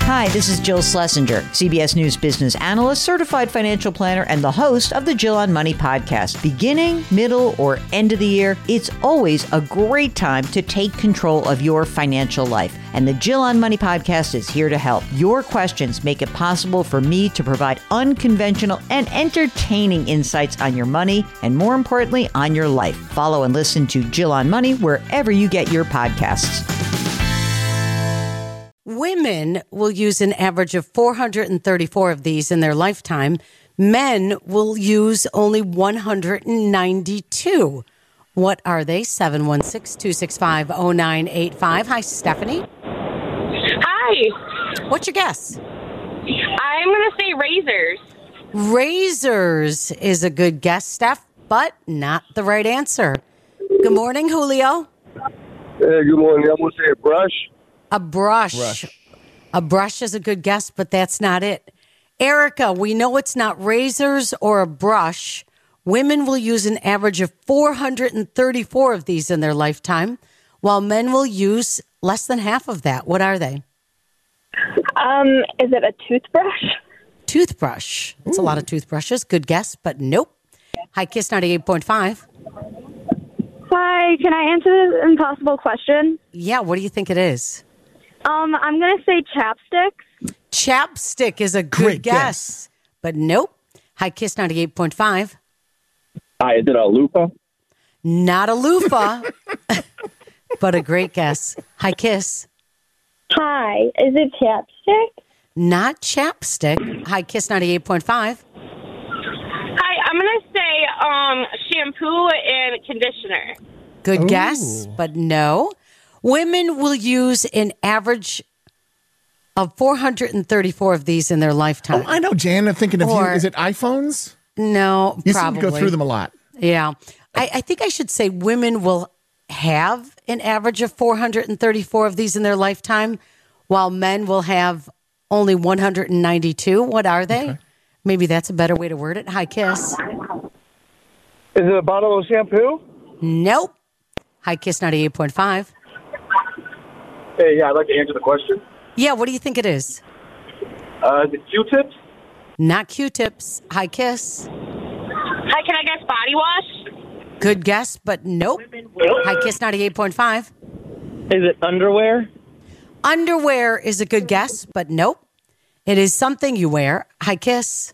Hi, this is Jill Schlesinger, CBS News business analyst, certified financial planner, and the host of the Jill on Money podcast. Beginning, middle, or end of the year, it's always a great time to take control of your financial life. And the Jill on Money podcast is here to help. Your questions make it possible for me to provide unconventional and entertaining insights on your money and, more importantly, on your life. Follow and listen to Jill on Money wherever you get your podcasts. Women will use an average of 434 of these in their lifetime. Men will use only 192. What are they? 716-265-0985. Hi, Stephanie. Hi. What's your guess? I'm going to say razors. Razors is a good guess, Steph, but not the right answer. Good morning, Julio. Hey, good morning. I'm going to say a brush. A brush. A brush is a good guess, but that's not it. Erica, we know it's not razors or a brush. Women will use an average of 434 of these in their lifetime, while men will use less than half of that. What are they? Is it a toothbrush? Toothbrush. It's a lot of toothbrushes. Good guess, but nope. Hi, Kiss 98.5. Hi, can I answer this impossible question? Yeah, what do you think it is? I'm going to say chapsticks. Chapstick is a good Great guess, but nope. Hi, Kiss 98.5. Hi, is it a loofah? Not a loofah, but a great guess. Hi, Kiss. Hi, is it chapstick? Not chapstick. Hi, Kiss 98.5. Hi, I'm going to say shampoo and conditioner. Good guess, but no. Women will use an average of 434 of these in their lifetime. Oh, I know, Jan. I'm thinking of you. Or- Is it iPhones? No, You probably. seem to go through them a lot. Yeah. I think I should say women will have an average of 434 of these in their lifetime, while men will have only 192. What are they? Okay. Maybe that's a better way to word it. Hi, Kiss. Is it a bottle of shampoo? Nope. Hi, Kiss 98.5. Hey, yeah, I'd like to answer the question. Yeah, what do you think it is? Is it Q-tips? Not Q-tips. Hi, Kiss. Hi, can I guess body wash? Good guess, but nope. Hi, Kiss 98.5. Is it underwear? Underwear is a good guess, but nope. It is something you wear. Hi, Kiss.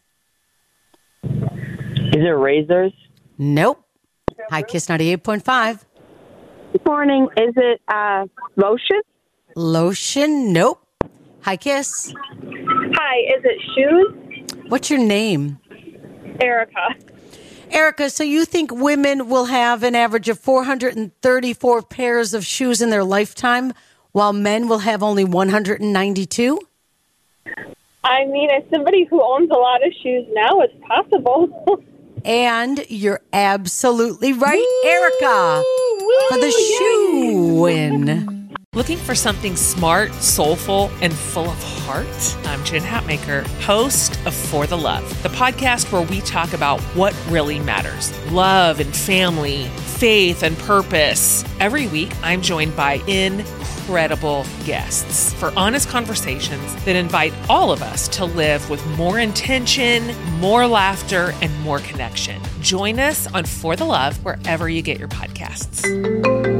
Is it razors? Nope. Hi, Kiss 98.5. Good morning. Is it lotion? Lotion? Nope. Hi, Kiss. Hi, is it shoes? What's your name? Erica. Erica, so you think women will have an average of 434 pairs of shoes in their lifetime, while men will have only 192? I mean, as somebody who owns a lot of shoes now, it's possible. And you're absolutely right, Erica, for the shoe win. Looking for something smart, soulful, and full of heart? I'm Jen Hatmaker, host of For the Love, the podcast where we talk about what really matters. Love and family, faith and purpose. Every week, I'm joined by incredible guests for honest conversations that invite all of us to live with more intention, more laughter, and more connection. Join us on For the Love wherever you get your podcasts.